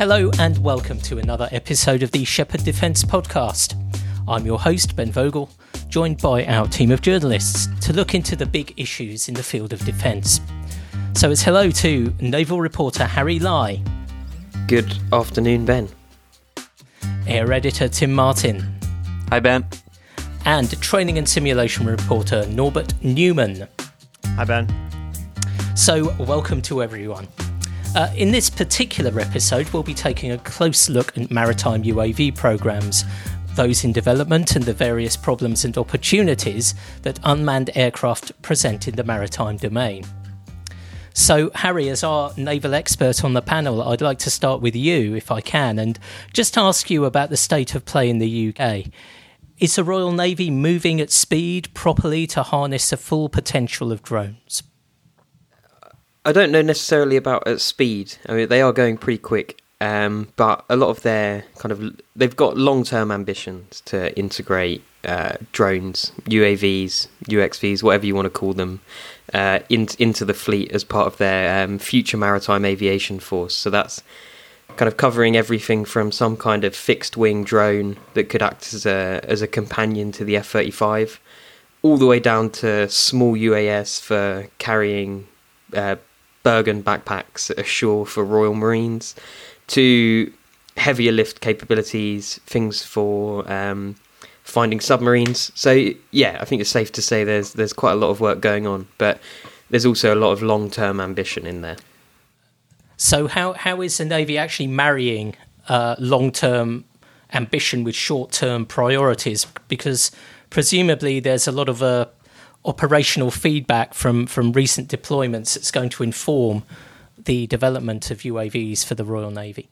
Hello and welcome to another episode of the Shepherd Defence Podcast. I'm your host, Ben Vogel, joined by our team of journalists to look into the big issues in the field of defence. So it's hello to naval reporter Harry Lai. Good afternoon, Ben. Air editor Tim Martin. Hi, Ben. And training and simulation reporter Norbert Newman. Hi, Ben. So welcome to everyone. In this particular episode, we'll be taking a close look at maritime UAV programmes, those in development and the various problems and opportunities that unmanned aircraft present in the maritime domain. So, Harry, as our naval expert on the panel, I'd like to start with you, if I can, and just ask you about the state of play in the UK. Is the Royal Navy moving at speed properly to harness the full potential of drones? I don't know necessarily about at speed. I mean, they are going pretty quick, but a lot of their they've got long-term ambitions to integrate drones, UAVs, UXVs, whatever you want to call them, into the fleet as part of their future maritime aviation force. So that's kind of covering everything from some kind of fixed-wing drone that could act as a companion to the F-35, all the way down to small UAS for carrying Bergen backpacks ashore for Royal Marines, to heavier lift capabilities, things for finding submarines. So yeah, I think it's safe to say there's quite a lot of work going on, but there's also a lot of long-term ambition in there. So how is the Navy actually marrying long-term ambition with short-term priorities? Because presumably there's a lot of operational feedback from recent deployments that's going to inform the development of UAVs for the Royal Navy.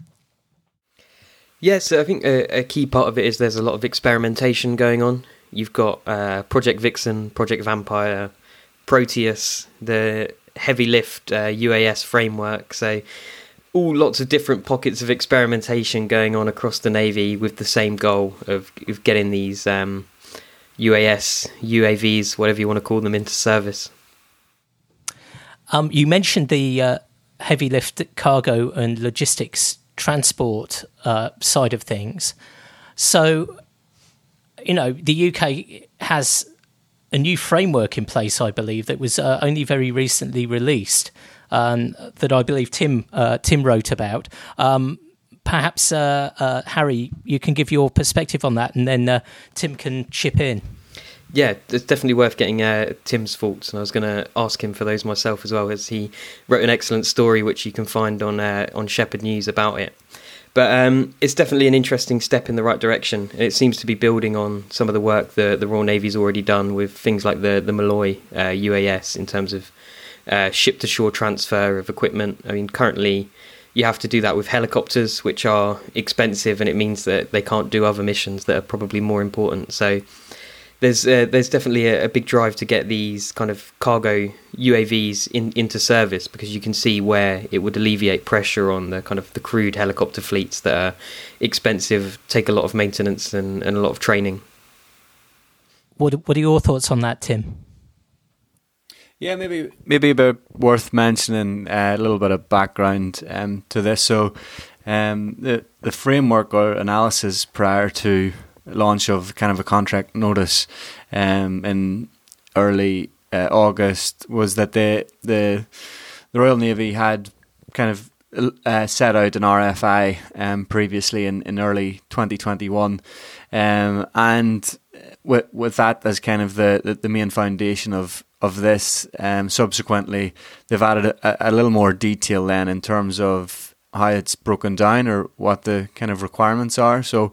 Yes, I think a key part of it is there's a lot of experimentation going on. You've got Project Vixen, Project Vampire, Proteus, the heavy lift UAS framework. So all lots of different pockets of experimentation going on across the Navy with the same goal of getting these UAS, UAVs, whatever you want to call them, into service. You mentioned the heavy lift cargo and logistics transport side of things. So, the UK has a new framework in place, I believe, that was only very recently released, that I believe Tim wrote about. Perhaps, Harry, you can give your perspective on that, and then Tim can chip in. Yeah, it's definitely worth getting Tim's thoughts, and I was going to ask him for those myself as well, as he wrote an excellent story which you can find on Shepherd News about it. But it's definitely an interesting step in the right direction. It seems to be building on some of the work the Royal Navy's already done with things like the Malloy UAS in terms of ship-to-shore transfer of equipment. I mean, currently you have to do that with helicopters, which are expensive, and it means that they can't do other missions that are probably more important. So there's definitely a big drive to get these kind of cargo UAVs into service, because you can see where it would alleviate pressure on the kind of the crewed helicopter fleets that are expensive, take a lot of maintenance and a lot of training. What are your thoughts on that, Tim? Yeah, maybe a bit worth mentioning a little bit of background to this. So the framework or analysis prior to launch of kind of a contract notice in early August was that the Royal Navy had kind of set out an RFI previously in early 2021, and with that as kind of the main foundation of this, subsequently they've added a little more detail then in terms of how it's broken down or what the kind of requirements are. So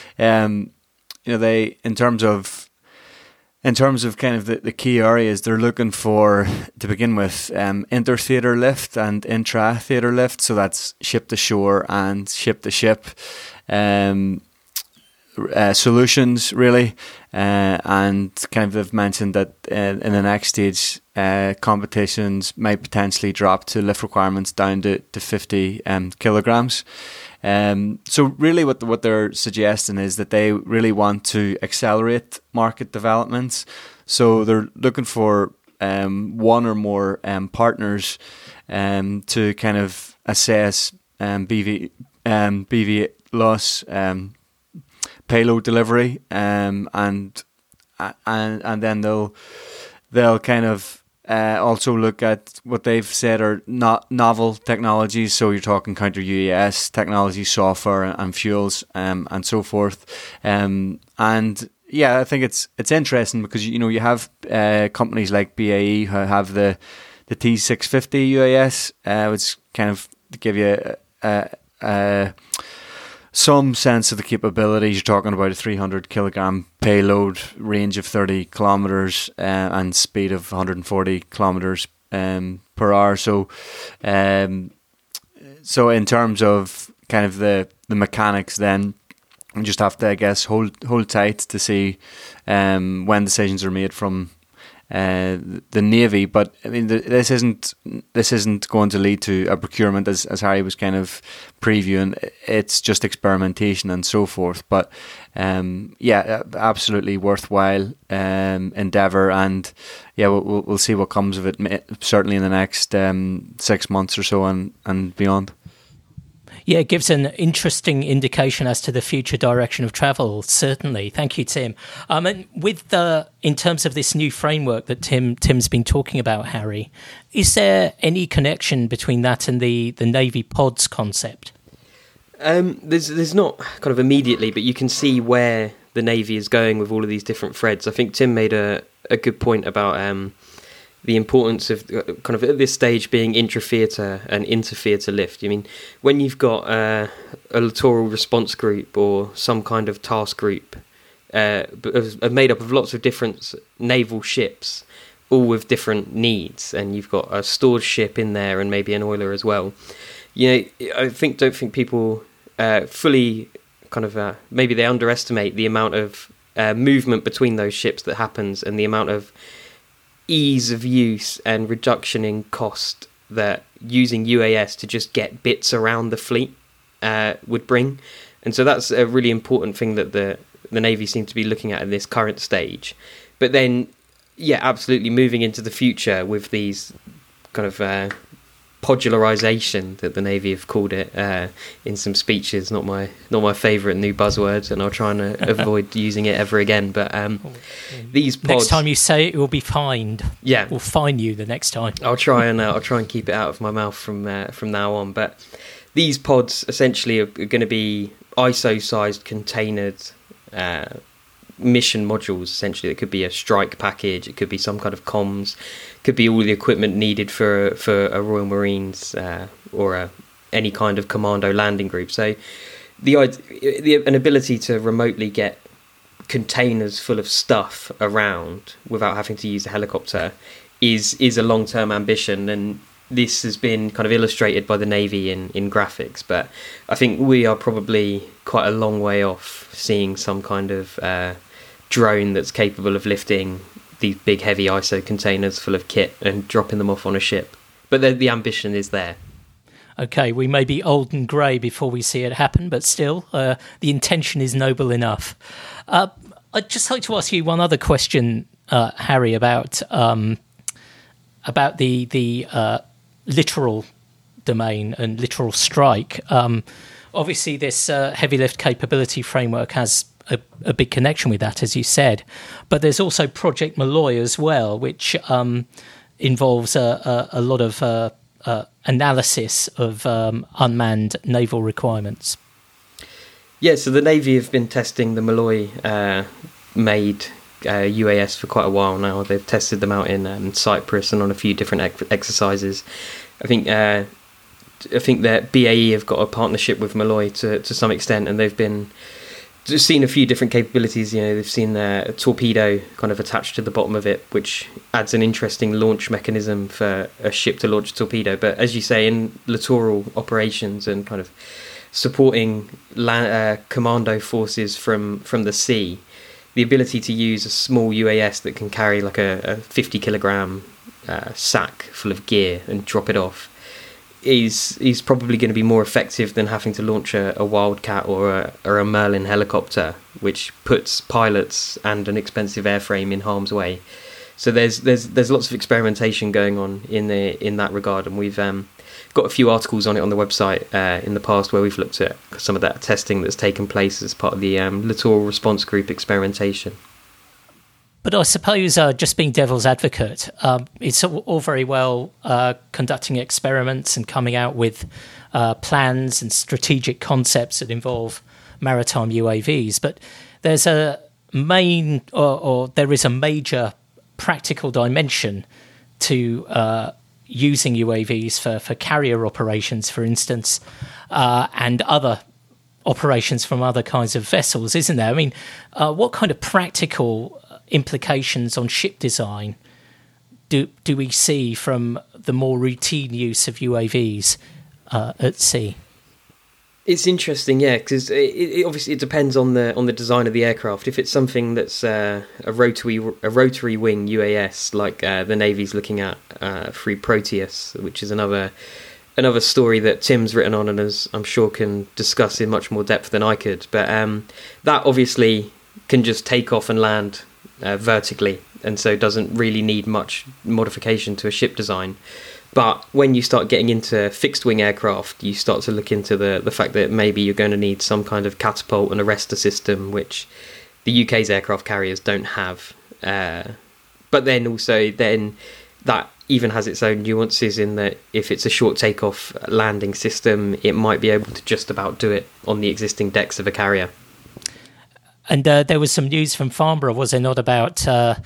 they in terms of kind of the key areas, they're looking for, to begin with, inter-theatre lift and intra-theatre lift. So that's ship-to-shore and ship-to-ship solutions, really. And kind of they've mentioned that in the next stage, competitions might potentially drop to lift requirements down to 50 kilograms. So really what they're suggesting is that they really want to accelerate market developments. So they're looking for one or more partners to kind of assess BVLOS payload delivery, and then they'll kind of also look at what they've said are not novel technologies. So you're talking counter UAS technology, software, and fuels, and so forth. And yeah, I think it's interesting because you have companies like BAE who have the T650 UAS, which kind of give you some sense of the capabilities. You're talking about a 300 kilogram payload, range of 30 kilometers, and speed of 140 kilometers per hour. So in terms of kind of the mechanics, then you just have to, I guess, hold tight to see when decisions are made from the Navy. But I mean, this isn't going to lead to a procurement, as Harry was kind of previewing. It's just experimentation and so forth. But yeah, absolutely worthwhile endeavour, and yeah, we'll see what comes of it. Certainly in the next 6 months or so, and beyond. Yeah, it gives an interesting indication as to the future direction of travel, certainly. Thank you, Tim. And in terms of this new framework that Tim's been talking about, Harry, is there any connection between that and the Navy pods concept? There's not kind of immediately, but you can see where the Navy is going with all of these different threads. I think Tim made a good point about the importance of kind of at this stage being intra-theatre and inter-theatre lift. I mean, when you've got a littoral response group or some kind of task group made up of lots of different naval ships, all with different needs, and you've got a stored ship in there and maybe an oiler as well, I don't think people fully kind of maybe they underestimate the amount of movement between those ships that happens, and the amount of ease of use and reduction in cost that using UAS to just get bits around the fleet would bring. And so that's a really important thing that the Navy seem to be looking at in this current stage. But then, yeah, absolutely moving into the future with these kind of podularization that the Navy have called it in some speeches. Not my favourite new buzzword, and I'll try and avoid using it ever again. But these pods, next time you say it, you'll be fined. Yeah, we'll fine you the next time. I'll try and keep it out of my mouth from now on. But these pods essentially are going to be ISO-sized contained mission modules. Essentially, it could be a strike package, it could be some kind of comms, could be all the equipment needed for a Royal Marines or any kind of commando landing group. So an ability to remotely get containers full of stuff around without having to use a helicopter is a long-term ambition, and this has been kind of illustrated by the Navy in graphics. But I think we are probably quite a long way off seeing some kind of drone that's capable of lifting these big heavy ISO containers full of kit and dropping them off on a ship. But the ambition is there. Okay, we may be old and grey before we see it happen, but still, the intention is noble enough. I'd just like to ask you one other question, Harry, about the littoral domain and littoral strike. Obviously, this heavy lift capability framework has a big connection with that, as you said. But there's also Project Malloy as well, which involves a lot of analysis of unmanned naval requirements. Yeah, so the Navy have been testing the Malloy made UAS for quite a while now. They've tested them out in Cyprus and on a few different exercises. I think that BAE have got a partnership with Malloy to some extent, and they've been just seen a few different capabilities. They've seen a torpedo kind of attached to the bottom of it, which adds an interesting launch mechanism for a ship to launch a torpedo. But as you say, in littoral operations and kind of supporting commando forces from the sea, the ability to use a small UAS that can carry like a 50 kilogram sack full of gear and drop it off is probably going to be more effective than having to launch a Wildcat or a Merlin helicopter, which puts pilots and an expensive airframe in harm's way. So there's lots of experimentation going on in that regard, and we've got a few articles on it on the website in the past where we've looked at some of that testing that's taken place as part of the Littoral Response Group experimentation. But I suppose, just being devil's advocate, it's all very well conducting experiments and coming out with plans and strategic concepts that involve maritime UAVs, but there's a main, or there is a major practical dimension to using UAVs for carrier operations, for instance, and other operations from other kinds of vessels, isn't there? I mean, what kind of practical implications on ship design do we see from the more routine use of UAVs at sea? It's interesting, yeah, because it obviously it depends on the design of the aircraft. If it's something that's a rotary wing UAS, like the Navy's looking at through Proteus, which is another story that Tim's written on, and as I'm sure can discuss in much more depth than I could. But that obviously can just take off and land vertically, and so doesn't really need much modification to a ship design. But when you start getting into fixed wing aircraft, you start to look into the fact that maybe you're going to need some kind of catapult and arrestor system, which the UK's aircraft carriers don't have. But then also that even has its own nuances in that if it's a short takeoff landing system, it might be able to just about do it on the existing decks of a carrier. And there was some news from Farnborough, was there not, about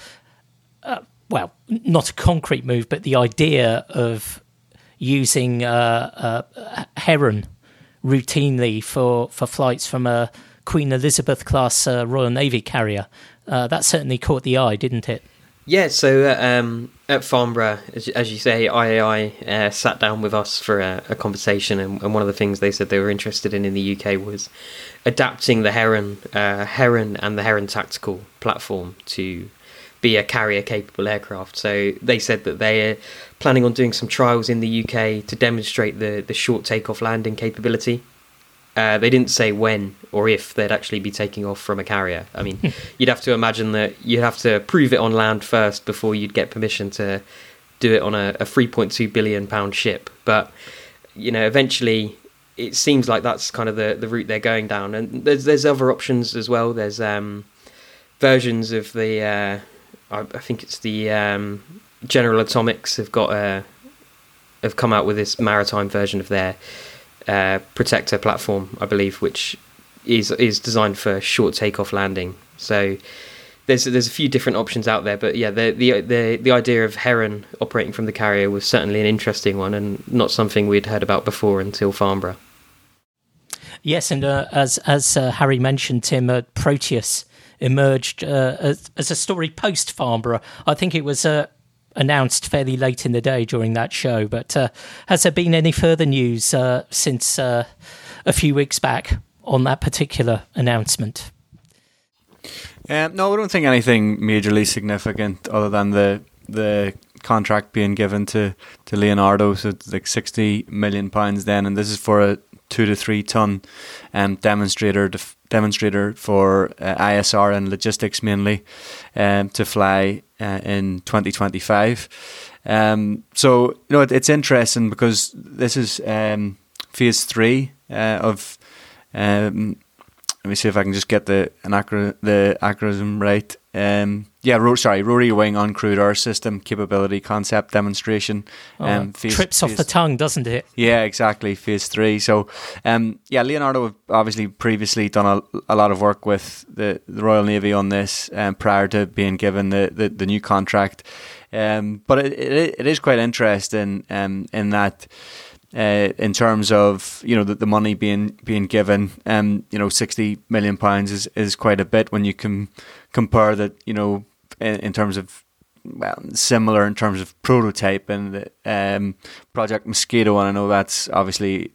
well, not a concrete move, but the idea of using Heron routinely for flights from a Queen Elizabeth class Royal Navy carrier. That certainly caught the eye, didn't it? Yeah, so at Farnborough, as you say, IAI sat down with us for a conversation, and one of the things they said they were interested in the UK was adapting the Heron and the Heron Tactical platform to be a carrier-capable aircraft. So they said that they're planning on doing some trials in the UK to demonstrate the short takeoff landing capability. They didn't say when or if they'd actually be taking off from a carrier. I mean, you'd have to imagine that you'd have to prove it on land first before you'd get permission to do it on a £3.2 billion ship. But, eventually it seems like that's kind of the route they're going down. And there's other options as well. There's versions of the... I think it's the General Atomics have come out with this maritime version of their Protector platform, I believe, which is designed for short takeoff landing. So there's a few different options out there, but yeah, the idea of Heron operating from the carrier was certainly an interesting one, and not something we'd heard about before until Farnborough. Yes, and as Harry mentioned, Tim, Proteus emerged as a story post Farnborough. I think it was announced fairly late in the day during that show, but has there been any further news since a few weeks back on that particular announcement? No, I don't think anything majorly significant other than the contract being given to Leonardo, so it's like £60 million then, and this is for a 2 to 3 ton demonstrator for ISR and logistics mainly, to fly in 2025. So it's interesting because this is phase 3 of. Let me see if I can just get the acronym right. Rotary Wing Uncrewed Air System Capability Concept Demonstration. Trips off the tongue, doesn't it? Yeah, exactly. Phase 3. So, Leonardo have obviously previously done a lot of work with the Royal Navy on this prior to being given the new contract. But it is quite interesting in that. In terms of the money being given, £60 million is quite a bit when you can compare that in terms of similar in terms of prototype and the Project Mosquito, and I know that's obviously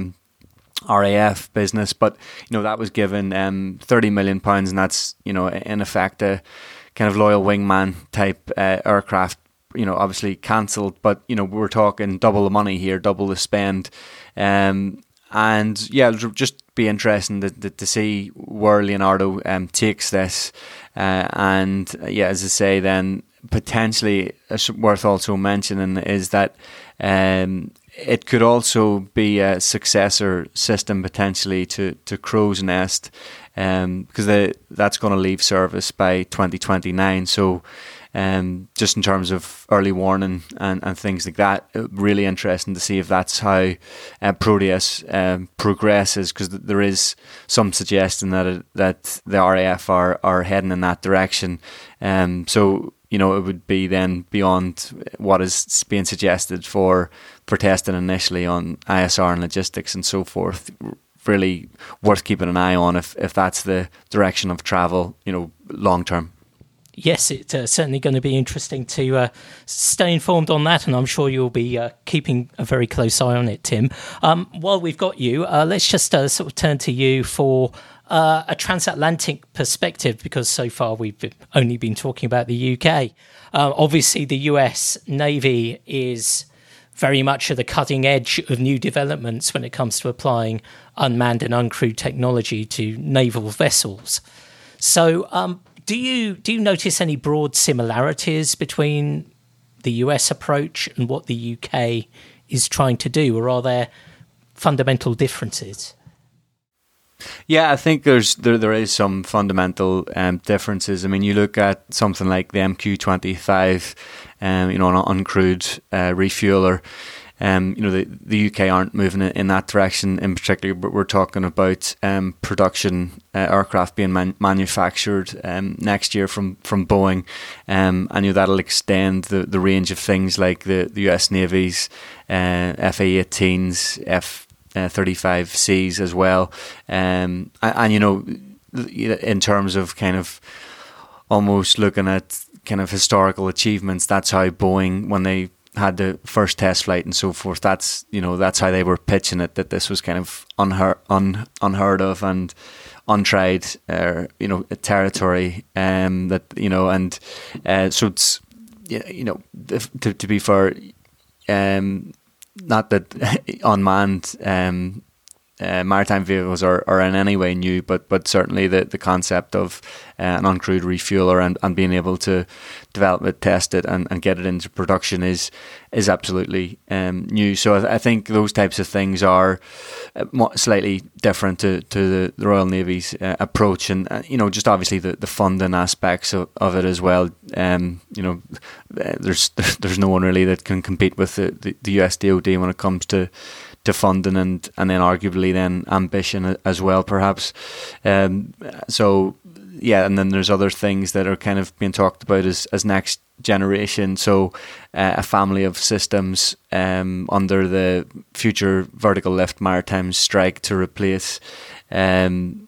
RAF business, but that was given £30 million, and that's in effect a kind of loyal wingman type aircraft. Obviously cancelled, but we're talking double the money here, double the spend, and it'll just be interesting to see where Leonardo takes this, and as I say, then potentially worth also mentioning is that it could also be a successor system potentially to Crow's Nest, because that's going to leave service by 2029. So just in terms of early warning and things like that, really interesting to see if that's how Proteus progresses, because there is some suggestion that the RAF are heading in that direction. So it would be then beyond what is being suggested for testing initially on ISR and logistics and so forth. Really worth keeping an eye on if that's the direction of travel, long term. Yes, it's certainly going to be interesting to stay informed on that, and I'm sure you'll be keeping a very close eye on it, Tim. While we've got you, let's just sort of turn to you for a transatlantic perspective, because so far we've only been talking about the UK. Obviously, the US Navy is very much at the cutting edge of new developments when it comes to applying unmanned and uncrewed technology to naval vessels. So do you notice any broad similarities between the US approach and what the UK is trying to do, or are there fundamental differences? Yeah, I think there is some fundamental differences. I mean, you look at something like the MQ-25, an uncrewed refueler. The UK aren't moving in that direction in particular, but we're talking about production aircraft being manufactured next year from Boeing, and that'll extend the range of things like the US Navy's FA-18s, F-35Cs as well, and in terms of kind of almost looking at kind of historical achievements, that's how Boeing, when they had the first test flight and so forth, that's how they were pitching it, that this was kind of unheard of and untried territory, so it's to be fair, not that unmanned maritime vehicles are in any way new, but certainly the concept of an uncrewed refueler and being able to develop it, test it, and get it into production is absolutely new. So I think those types of things are slightly different to the Royal Navy's approach, and just obviously the funding aspects of it as well. There's no one really that can compete with the US DoD when it comes to funding and then arguably then ambition as well, perhaps. So yeah, and then there's other things that are kind of being talked about as next generation. So a family of systems under the Future Vertical Lift Maritime Strike to replace Fire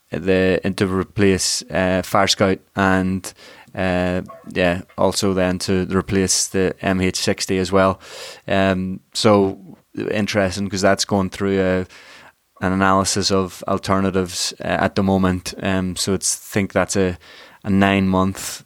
Scout, and also then to replace the MH-60 as well. So interesting, because that's going through an analysis of alternatives at the moment. So I think that's a 9 month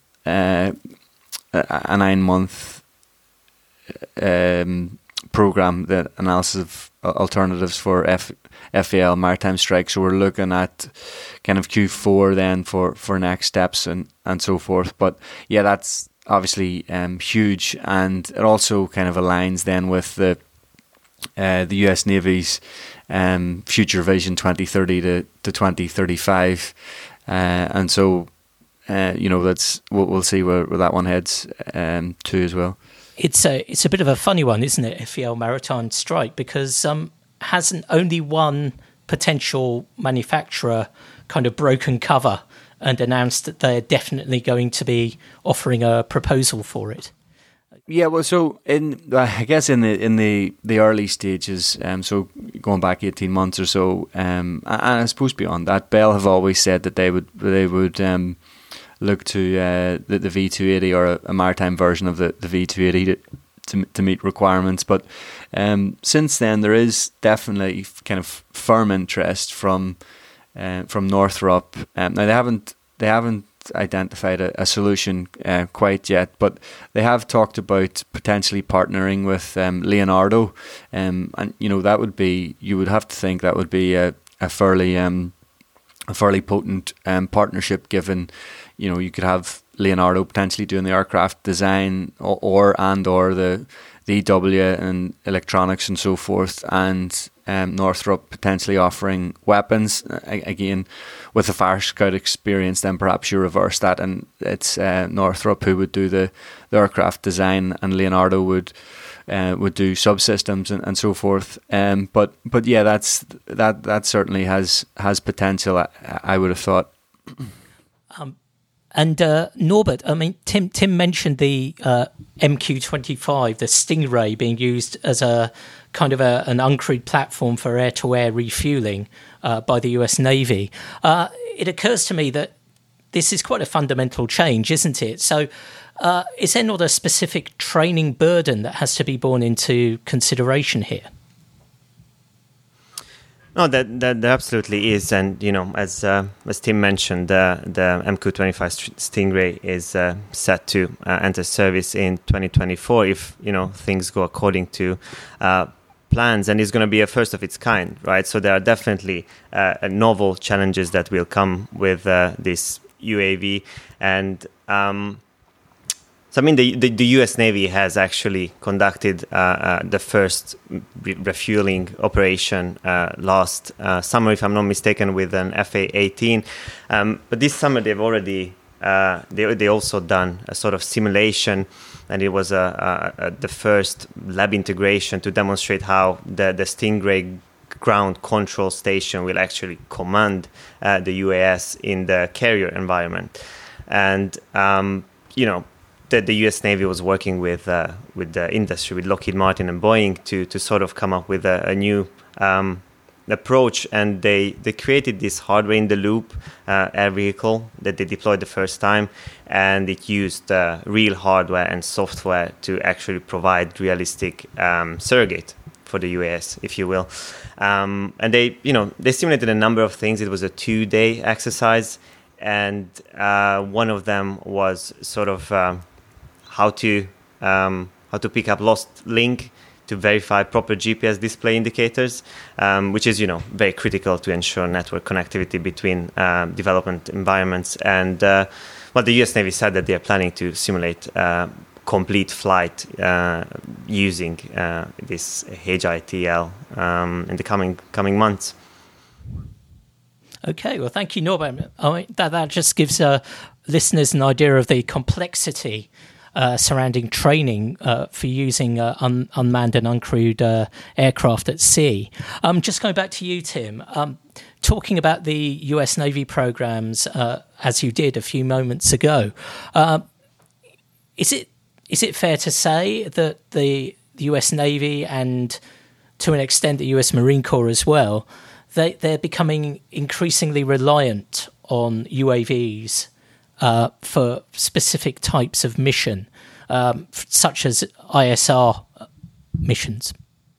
program, the analysis of alternatives for FAL Maritime Strike. So we're looking at kind of Q4 then for next steps and so forth. But yeah, that's obviously huge, and it also kind of aligns then with the US Navy's Future Vision 2030 to 2035, and so we'll see where that one heads to as well. It's a bit of a funny one, isn't it, FEL Maritime Strike, because hasn't only one potential manufacturer kind of broken cover and announced that they're definitely going to be offering a proposal for it? Yeah, well, so I guess in the early stages, so going back 18 months or so, and I suppose beyond that, Bell have always said that they would look to the V280 or a maritime version of the V280 to meet requirements. But since then, there is definitely kind of firm interest from Northrop. Now they haven't identified a solution quite yet, but they have talked about potentially partnering with Leonardo, and that would be, you would have to think that would be a fairly potent partnership, given you could have Leonardo potentially doing the aircraft design or the EW and electronics and so forth, and Northrop potentially offering weapons. Again, with the Fire Scout experience, then perhaps you reverse that, and it's Northrop who would do the aircraft design, and Leonardo would do subsystems and so forth. But yeah, that certainly has potential, I would have thought. And Norbert, I mean, Tim mentioned the MQ-25, the Stingray, being used as a kind of an uncrewed platform for air-to-air refueling by the US Navy. It occurs to me that this is quite a fundamental change, isn't it? So is there not a specific training burden that has to be borne into consideration here? No, that absolutely is, and as Tim mentioned, the MQ-25 Stingray is set to enter service in 2024 if things go according to plans, and it's going to be a first of its kind, right? So there are definitely novel challenges that will come with this UAV, and so I mean the U.S. Navy has actually conducted the first refueling operation last summer, if I'm not mistaken, with an FA-18. But this summer they've already they also done a sort of simulation, and it was the first lab integration to demonstrate how the Stingray ground control station will actually command the UAS in the carrier environment, and the U.S. Navy was working with the industry, with Lockheed Martin and Boeing, to sort of come up with a new approach, and they created this hardware in the loop air vehicle that they deployed the first time, and it used real hardware and software to actually provide realistic surrogate for the UAS, if you will. And they simulated a number of things. It was a 2-day exercise, and one of them was sort of how to pick up lost link to verify proper GPS display indicators, which is very critical to ensure network connectivity between development environments. And the US Navy said that they are planning to simulate complete flight using this HITL in the coming months. Okay, well, thank you, Norbert. That just gives listeners an idea of the complexity surrounding training for using unmanned and uncrewed aircraft at sea. Just going back to you, Tim, talking about the US Navy programs, as you did a few moments ago, is it fair to say that the US Navy, and to an extent the US Marine Corps as well, they're becoming increasingly reliant on UAVs for specific types of mission, such as ISR missions?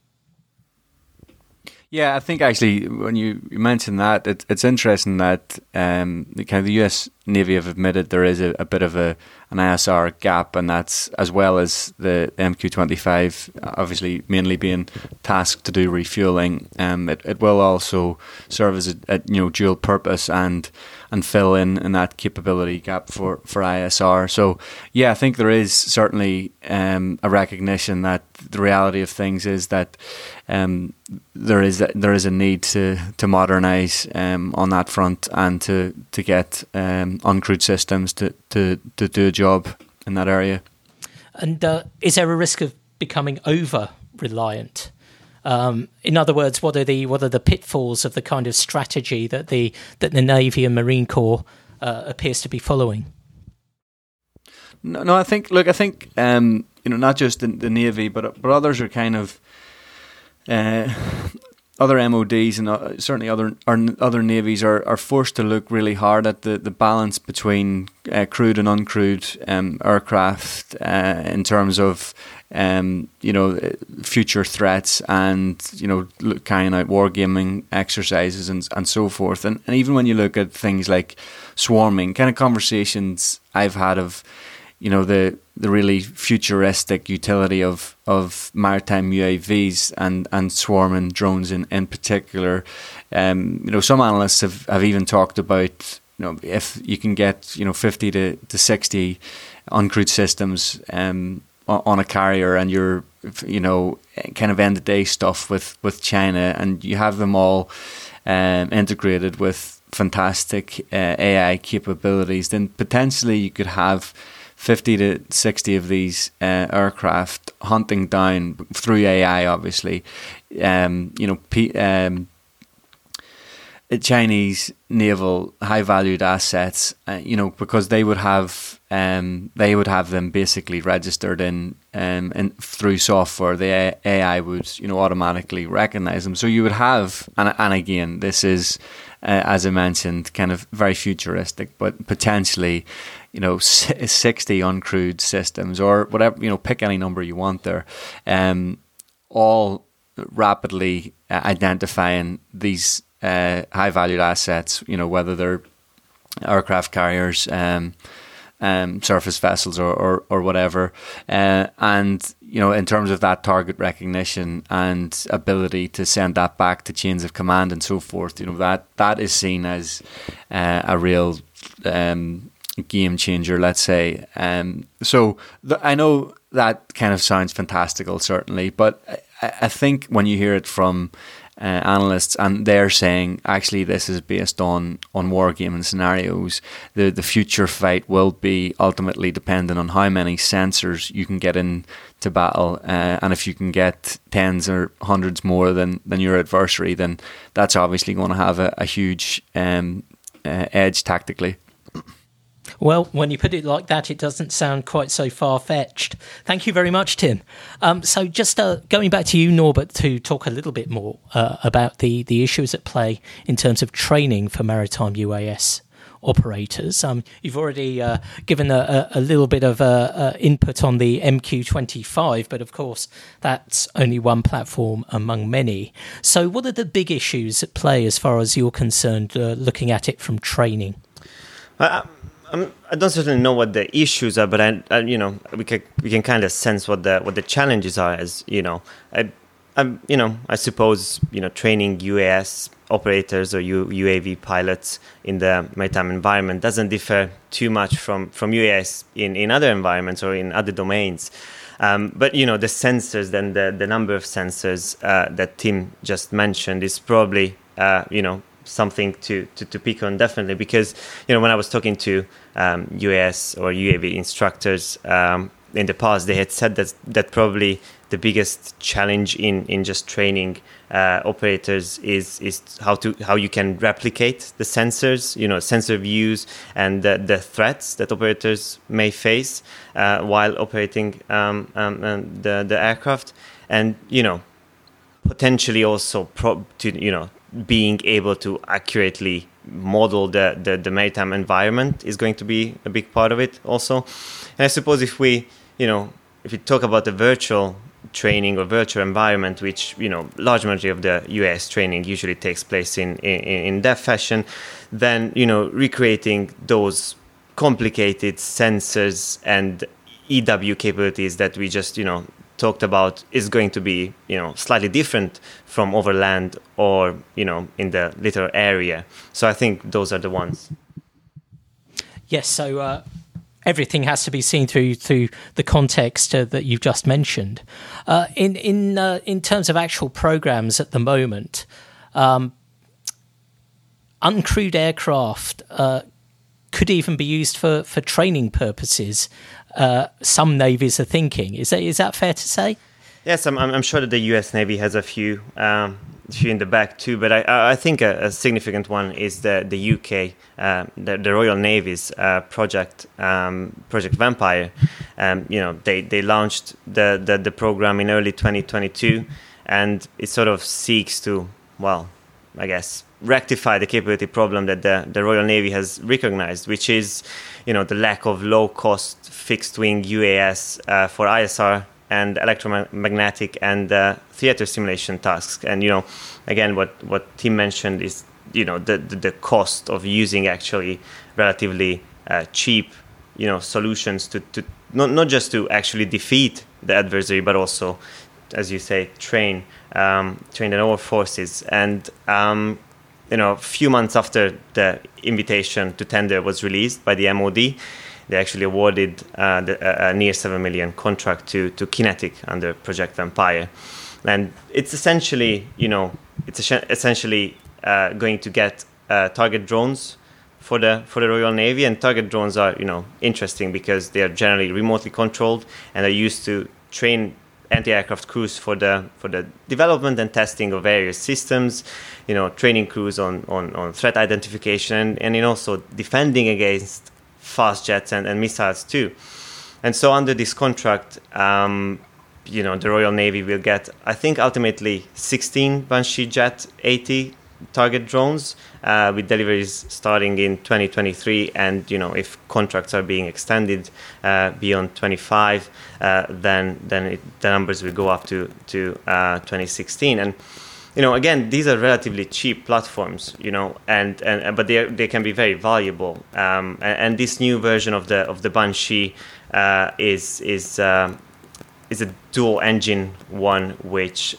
Yeah, I think actually when you mentioned that, it's interesting that kind of the US Navy have admitted there is a bit of an ISR gap, and that's as well as the MQ-25 obviously mainly being tasked to do refueling. It will also serve as a dual purpose and fill in that capability gap for ISR. So yeah, I think there is certainly a recognition that the reality of things is that there is a need to modernise on that front, and to get uncrewed systems to do a job in that area. And is there a risk of becoming over reliant? In other words, what are the pitfalls of the kind of strategy that the Navy and Marine Corps appears to be following? No, I think not just the Navy, but others are kind of other MODs and certainly other navies are forced to look really hard at the balance between crewed and uncrewed aircraft in terms of future threats, and carrying out wargaming exercises and so forth. And even when you look at things like swarming, kind of conversations I've had of the really futuristic utility of maritime UAVs and swarming drones in particular. Some analysts have even talked about if you can get 50 to 60 uncrewed systems on a carrier, and you're kind of end of day stuff with China, and you have them all integrated with fantastic AI capabilities, then potentially you could have 50 to 60 of these aircraft hunting down through AI, obviously, Chinese naval high-valued assets, because they would have them basically registered in through software. The AI would automatically recognize them. So you would have, and again, this is as I mentioned, kind of very futuristic, but potentially 60 uncrewed systems or whatever, pick any number you want there, all rapidly identifying these high-valued assets, whether they're aircraft carriers, surface vessels or whatever. And, in terms of that target recognition and ability to send that back to chains of command and so forth, that is seen as a real game changer, let's say. I know that kind of sounds fantastical, certainly, but I think when you hear it from analysts, and they're saying actually this is based on wargaming scenarios, the future fight will be ultimately dependent on how many sensors you can get into battle, and if you can get tens or hundreds more than your adversary, then that's obviously going to have a huge edge tactically. Well, when you put it like that, it doesn't sound quite so far-fetched. Thank you very much, Tim. So just going back to you, Norbert, to talk a little bit more about the issues at play in terms of training for maritime UAS operators. You've already given a little bit of input on the MQ-25, but of course that's only one platform among many. So what are the big issues at play as far as you're concerned, looking at it from training? I don't certainly know what the issues are, but we can kind of sense what the challenges are. As I suppose training UAS operators or UAV pilots in the maritime environment doesn't differ too much from UAS in other environments or in other domains. But the sensors and the number of sensors that Tim just mentioned is probably something to pick on, definitely, because when I was talking to UAS or UAV instructors in the past, they had said that probably the biggest challenge in just training operators is how you can replicate the sensors, sensor views and the threats that operators may face while operating the aircraft, and potentially also being able to accurately model the maritime environment is going to be a big part of it also. And I suppose if we talk about the virtual training or virtual environment, which large majority of the US training usually takes place in that fashion, then recreating those complicated sensors and EW capabilities that we just talked about is going to be slightly different from overland or in the little area. So I think those are the ones. Yes, so everything has to be seen through the context that you've just mentioned. In terms of actual programs at the moment, uncrewed aircraft could even be used for training purposes. Some navies are thinking. Is that fair to say? Yes, I'm sure that the U.S. Navy has a few in the back too. But I think a significant one is the UK, the Royal Navy's project Vampire. They launched the program in early 2022, and it sort of seeks to, rectify the capability problem that the Royal Navy has recognized, which is, the lack of low-cost fixed-wing UAS for ISR and electromagnetic and theater simulation tasks. And again, what Tim mentioned is the cost of using actually relatively cheap solutions to not just to actually defeat the adversary, but also, as you say, train our forces. And a few months after the invitation to tender was released by the MOD, they actually awarded a near 7 million contract to QinetiQ under Project Empire. And it's essentially, going to get target drones for the Royal Navy. And target drones are, interesting because they are generally remotely controlled and are used to train anti-aircraft crews for the development and testing of various systems, training crews on threat identification and in also defending against fast jets and missiles too. And so under this contract, the Royal Navy will get, I think, ultimately 16 Banshee Jet 80 target drones with deliveries starting in 2023. And, if contracts are being extended beyond 25, then the numbers will go up to 2016. And, again, these are relatively cheap platforms, but they can be very valuable. And this new version of the Banshee is a dual engine one, which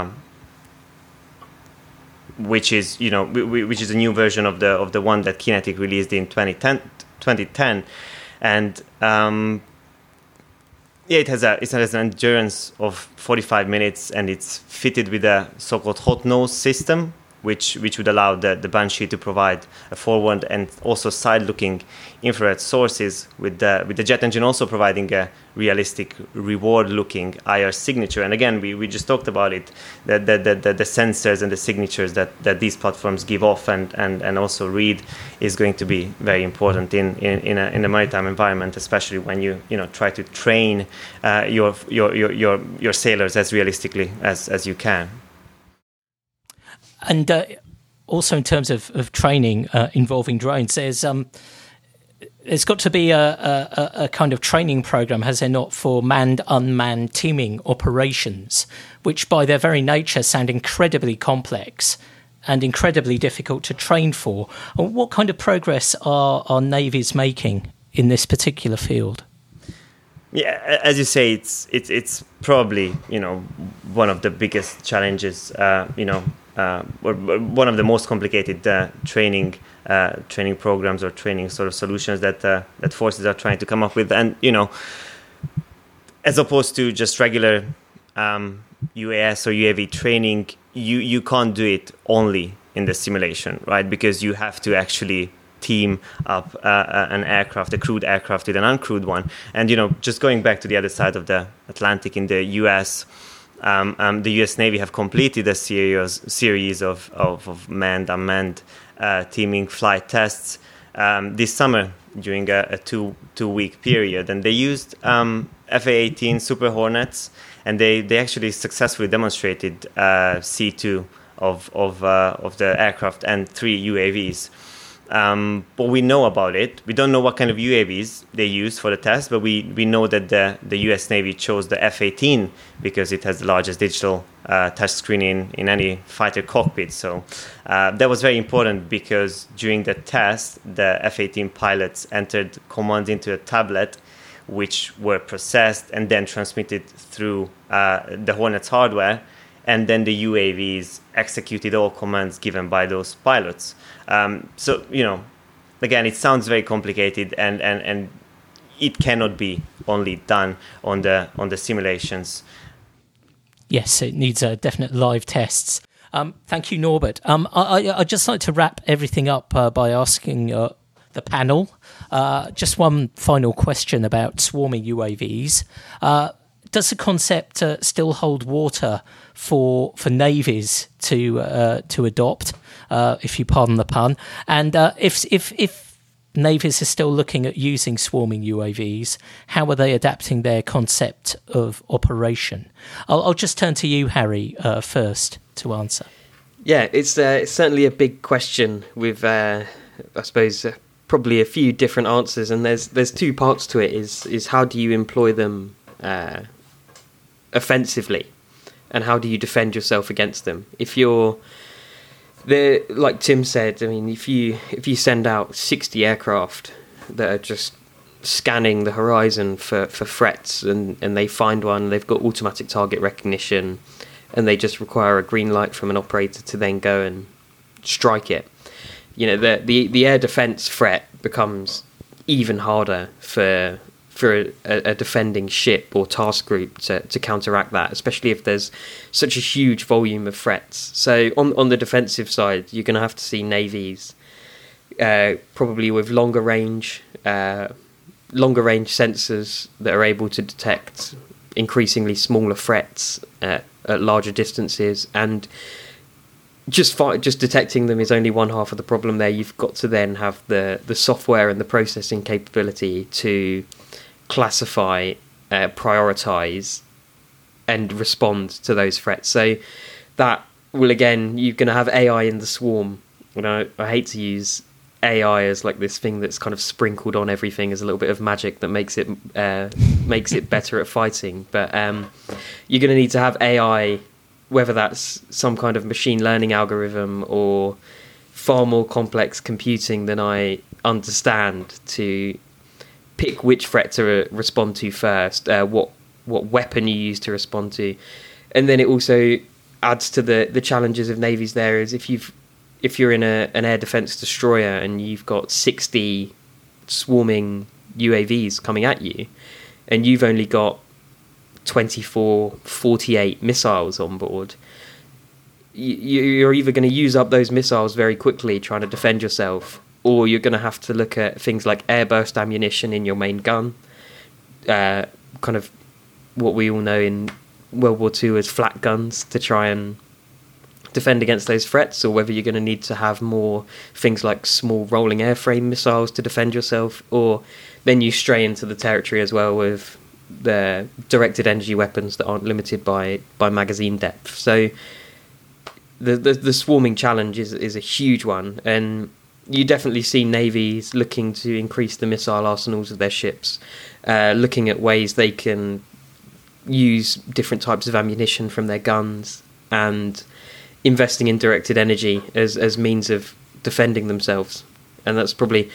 is a new version of the one that QinetiQ released in 2010, and it has an endurance of 45 minutes, and it's fitted with a so-called hot nose system, which would allow the Banshee to provide a forward and also side-looking infrared sources, with the jet engine also providing a realistic reward-looking IR signature. And again, we just talked about it, the sensors and the signatures that these platforms give off and also read is going to be very important in a maritime environment, especially when you try to train your sailors as realistically as you can. And also in terms of training involving drones, there's got to be a kind of training program, has there not, for manned-unmanned teaming operations, which by their very nature sound incredibly complex and incredibly difficult to train for. And what kind of progress are navies making in this particular field? Yeah, as you say, it's probably one of the biggest challenges, or one of the most complicated training programs or training sort of solutions that forces are trying to come up with. And as opposed to just regular UAS or UAV training, you can't do it only in the simulation, right? Because you have to actually team up an aircraft, a crewed aircraft with an uncrewed one. And just going back to the other side of the Atlantic, in the US, the US Navy have completed a series of manned unmanned teaming flight tests this summer during a two-week period, and they used FA-18 Super Hornets, and they actually successfully demonstrated C2 of the aircraft and 3 UAVs. But we know about it. We don't know what kind of UAVs they used for the test, but we know that the US Navy chose the F-18 because it has the largest digital touch screen in any fighter cockpit. So that was very important, because during the test, the F-18 pilots entered commands into a tablet, which were processed and then transmitted through the Hornets hardware, and then the UAVs executed all commands given by those pilots. So, again, it sounds very complicated, and it cannot be only done on the simulations. Yes, it needs definite live tests. Thank you, Norbert. I'd just like to wrap everything up by asking the panel just one final question about swarming UAVs. Does the concept still hold water for navies to adopt, if you pardon the pun? And if navies are still looking at using swarming UAVs, how are they adapting their concept of operation? I'll just turn to you, Harry, first to answer. Yeah, it's certainly a big question with, I suppose, probably a few different answers, and there's two parts to it. Is how do you employ them offensively, and how do you defend yourself against them? If you're there, like Tim said, I mean, if you send out 60 aircraft that are just scanning the horizon for threats, and they find one, they've got automatic target recognition, and they just require a green light from an operator to then go and strike it. You know, the air defense threat becomes even harder for a defending ship or task group to counteract that, especially if there's such a huge volume of threats. So on the defensive side, you're going to have to see navies probably with longer range sensors that are able to detect increasingly smaller threats at larger distances, and just detecting them is only one half of the problem there. You've got to then have the software and the processing capability to classify, prioritize, and respond to those threats. So that will, again, you're going to have AI in the swarm. You know, I hate to use AI as like this thing that's kind of sprinkled on everything as a little bit of magic that makes it better at fighting. But you're going to need to have AI, whether that's some kind of machine learning algorithm or far more complex computing than I understand, to pick which threat to respond to first, what weapon you use to respond to. And then it also adds to the challenges of navies there, is if you're in an air defense destroyer and you've got 60 swarming UAVs coming at you, and you've only got 48 missiles on board, you're either going to use up those missiles very quickly trying to defend yourself, or you're going to have to look at things like airburst ammunition in your main gun, kind of what we all know in World War II as flat guns, to try and defend against those threats, or whether you're going to need to have more things like small rolling airframe missiles to defend yourself, or then you stray into the territory as well with the directed energy weapons that aren't limited by magazine depth. So the swarming challenge is a huge one, and you definitely see navies looking to increase the missile arsenals of their ships, looking at ways they can use different types of ammunition from their guns, and investing in directed energy as means of defending themselves. And like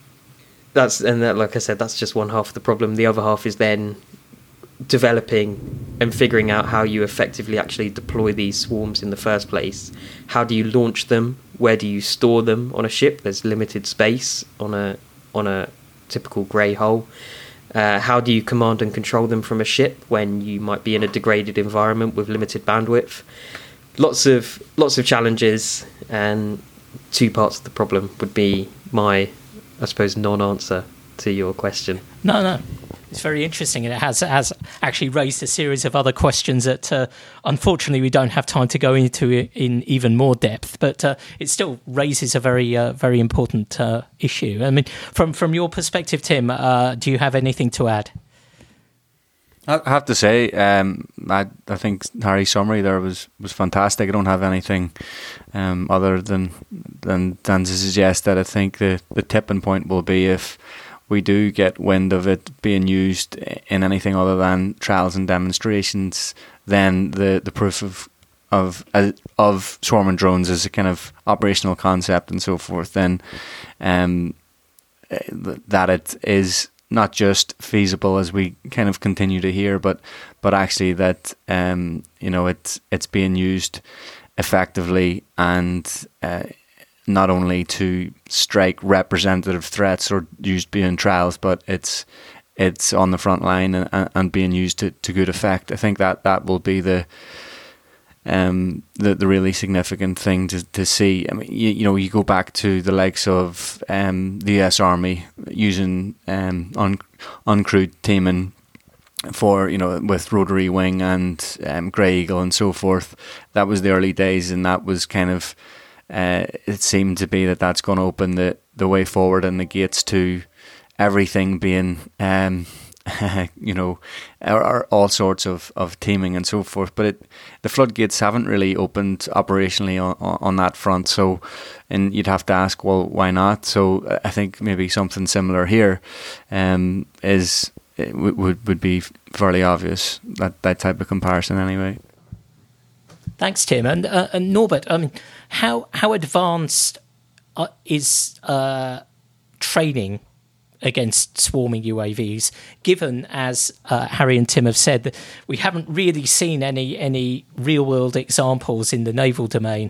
I said, that's just one half of the problem. The other half is then developing and figuring out how you effectively actually deploy these swarms in the first place. How do you launch them? Where do you store them on a ship? There's limited space on a typical grey hull. How do you command and control them from a ship when you might be in a degraded environment with limited bandwidth? Lots of challenges, and two parts of the problem would be my, I suppose, non-answer to your question. No. It's very interesting, and it has actually raised a series of other questions that unfortunately we don't have time to go into in even more depth, but it still raises a very very important issue. I mean, from your perspective, Tim, do you have anything to add? I have to say, I think Harry's summary there was fantastic. I don't have anything other than to suggest that I think the tipping point will be if we do get wind of it being used in anything other than trials and demonstrations, then the proof of swarming drones as a kind of operational concept and so forth, then that it is not just feasible, as we kind of continue to hear, but actually that it's being used effectively, and not only to strike representative threats or used being trials, but it's on the front line and being used to good effect. I think that will be the really significant thing to see. I mean, you go back to the likes of the US Army using uncrewed teaming for, with rotary wing and Grey Eagle and so forth. That was the early days, and that was kind of it seemed to be that's going to open the way forward and the gates to everything being or all sorts of teaming and so forth. But the floodgates haven't really opened operationally on that front. So, and you'd have to ask, well, why not? So I think maybe something similar here would be fairly obvious, that type of comparison anyway. Thanks, Tim. And Norbert, I mean, how advanced is training against swarming UAVs, given, as Harry and Tim have said, that we haven't really seen any real-world examples in the naval domain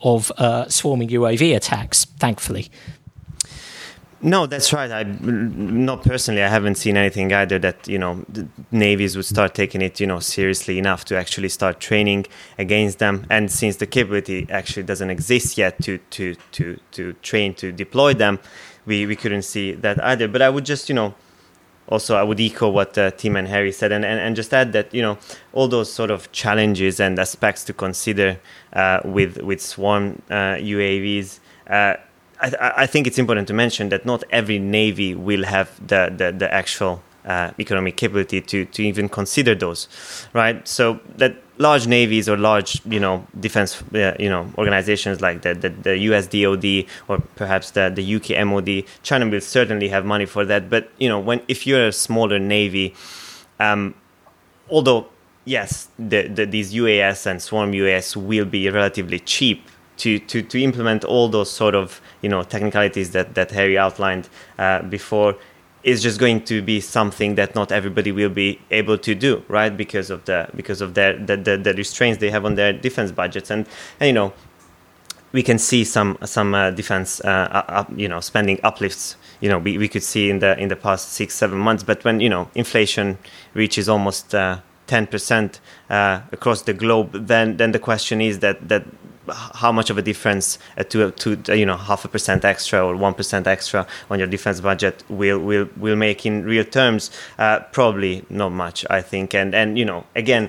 of swarming UAV attacks, thankfully. No, that's right. Not personally, I haven't seen anything either that, the navies would start taking it, seriously enough to actually start training against them. And since the capability actually doesn't exist yet to train, to deploy them, we couldn't see that either. But I would just, also I would echo what Tim and Harry said and just add that, all those sort of challenges and aspects to consider with swarm UAVs, I think it's important to mention that not every navy will have the actual economic capability to even consider those, right? So that large navies or large, defense, organizations like the US DoD or perhaps the UK MOD, China will certainly have money for that. But if you're a smaller navy, although yes, these UAS and swarm UAS will be relatively cheap to implement all those sort of technicalities that Harry outlined before, is just going to be something that not everybody will be able to do, right? Because of their the restraints they have on their defense budgets, and we can see some defense spending uplifts. We could see in the past 6-7 months, but when inflation reaches almost 10% across the globe, then the question is that how much of a difference to 0.5% extra or 1% extra on your defense budget will make in real terms? Probably not much, I think. And again,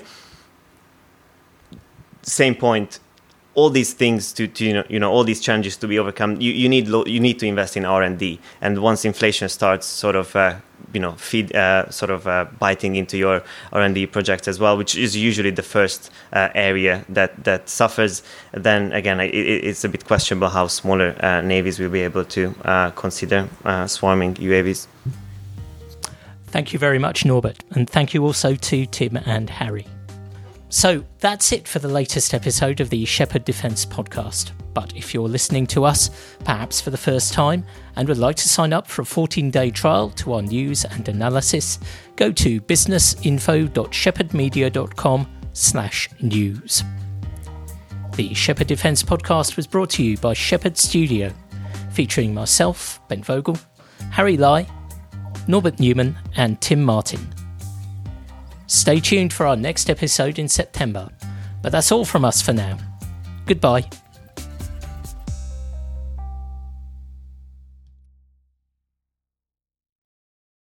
same point. All these things to all these challenges to be overcome, you need to invest in R&D. And once inflation starts sort of biting into your R&D projects as well, which is usually the first area that suffers, then again it's a bit questionable how smaller navies will be able to consider swarming UAVs. Thank you very much, Norbert, and thank you also to Tim and Harry. So that's it for the latest episode of the Shepherd Defence podcast. But if you're listening to us, perhaps for the first time, and would like to sign up for a 14-day trial to our news and analysis, go to businessinfo.shepherdmedia.com/news. The Shepherd Defence podcast was brought to you by Shepherd Studio, featuring myself, Ben Vogel, Harry Lai, Norbert Newman and Tim Martin. Stay tuned for our next episode in September, but that's all from us for now. Goodbye.